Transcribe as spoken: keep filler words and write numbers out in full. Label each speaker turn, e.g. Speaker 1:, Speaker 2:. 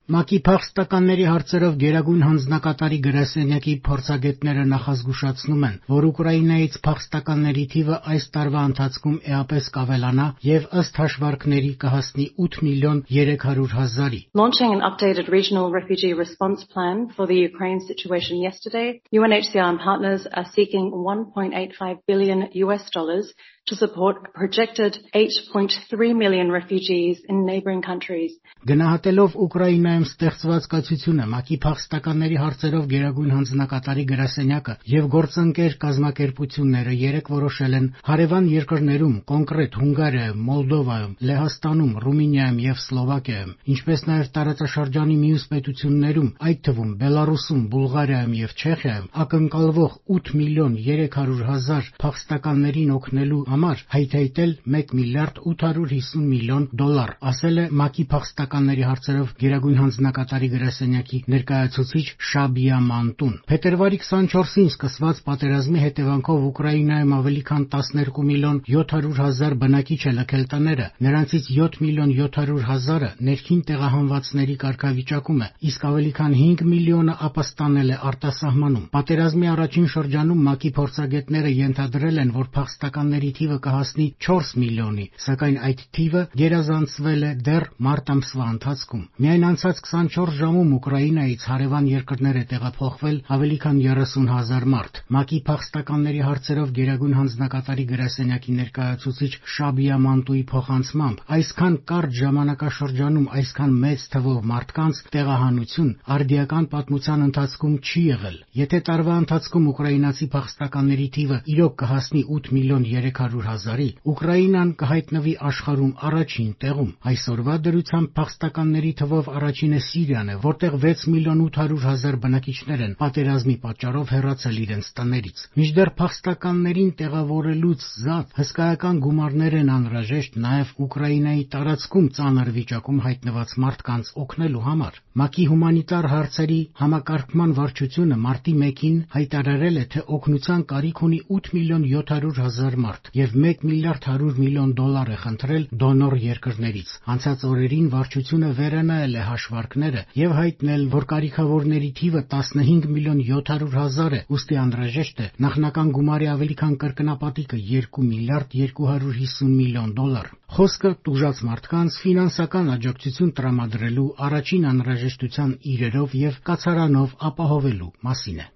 Speaker 1: ՄԱԿ-ի փախստականների հարցերով գերագույն հանձնակատարի գրասենյակի փորձագետները նախազգուշացնում են, որ Ուկրաինայից փախստականների թիվը այս տարվա ընթացքում էապես կավելանա եւ ըստ հաշվարկների կհասնի ութ միլիոն երեք հարյուր հազարի։
Speaker 2: Launching an updated regional refugee response plan for the Ukraine situation yesterday, U N H C R and partners are seeking one point eight five billion U S dollars to support a projected eight point three million refugees in neighboring countries.
Speaker 1: Գնահատելով Ուկրաինայում ստեղծված կացությունը, ՄԱԿ-ի փախստականների հարցերով գերագույն հանձնակատարի գրասենյակը եւ գործընկեր կազմակերպությունները երեկ որոշել են հարևան երկրներում, կոնկրետ Հունգարիայում, Մոլդովայում, Լեհաստանում, Ռումինիայում եւ Սլովակիայում, ինչպես նաեւ տարածաշրջանի մյուս պետություններում, այդ թվում Բելարուսում, Բուլղարիայում եւ Չեխիայում, ակնկալվող ութ միլիոն երեք հարյուր հազար փախստականներին օգնելու համար հայթայթել մեկ միլիարդ ութ հարյուր հիսուն միլիոն դոլար, ասել է ՄԱԿ-ի փախստականների հարցերով գերագույն հանձնակատարի գրասենյակի ներկայացուցիչ Շաբիա Մանտուն։ Փետրվարի քսանչորսին սկսված պատերազմի հետևանքով Ուկրաինայում ավելի քան տասներկու միլիոն յոթ հարյուր հազար բնակիչ է լքել տները, նրանցից յոթ միլիոն յոթ հարյուր հազարը ներքին տեղահանվածների կարգավիճակում է, իսկ ավելի քան հինգ միլիոնը ապաստանել է արտասահմանում։ Պատերազմի առաջին շրջանում ՄԱԿ-ի փորձագետները ենթադրել են, որ փախստականների թիվը կհասնի չորս միլիոնի, սակայն այդ թիվը գերազանցվել է դեռ մարտ ամսվա ընթացքում։ Միայն անցած քսանչորս ժամում Ուկրաինայից հարևան երկրներ է տեղափոխվել ավելի քան երեսուն հազար մարդ։ ՄԱԿ-ի փախստականների հարցերով գերագույն հանձնակատարի գրասենյակի ներկայացուցիչ Շաբիա Մանտուի փոխանցմամբ, այսքան կարճ ժամանակաշրջանում այսքան մեծ թվով մարդկանց տեղահանություն արդիական պատմության ընթացքում չի եղել։ Եթե տարվա ընթացքում ուկրաինացի փախստականների թիվը իրոք կհասնի ութ միլիոն երեք հարյուր հազարի, Ուկրաինան կհայտնվի աշխարհում առաջին տեղում։ Այսօրվա դրությամբ փախստականների թվով առաջինը Սիրիան է, որտեղ վեց միլիոն ութ հարյուր հազար բնակիչներ են պատերազմի պատճառով հեռացել իրենց տներից։ Մինչդեռ փախստականներին տեղավորելուց զատ հսկայական գումարներ են անհրաժեշտ նաև Ուկրաինայի տարածքում ծանր վիճակում հայտնված մարդկանց օգնելու համար։ ՄԱԿ-ի հումանիտար հարցերի համակարգման վարչությունը մարտի մեկին հայտարարել է, թե օգնության կարիք ունի ութ միլիոն յոթ հարյուր հազար մարդ եւ մեկ միլիարդ հարյուր միլիոն դոլար է խնդրել դոնոր երկրներից։ Անցած օրերին վարչությունը վերանայել է հաշվարկները եւ հայտնել, որ կարիքավորների թիվը տասնհինգ միլիոն յոթ հարյուր հազար է, ուստի անհրաժեշտ է նախնական գումարի ավելի քան կրկնապատիկը երկու միլիարդ երկու հարյուր հիսուն միլիոն դոլար։ Խոսքը տուժած մարդկանց ֆինանսական աջակցություն տրամադրելու առաջին անհրաժեշտության իրերով եւ կացարանով ապահովելու մասին է։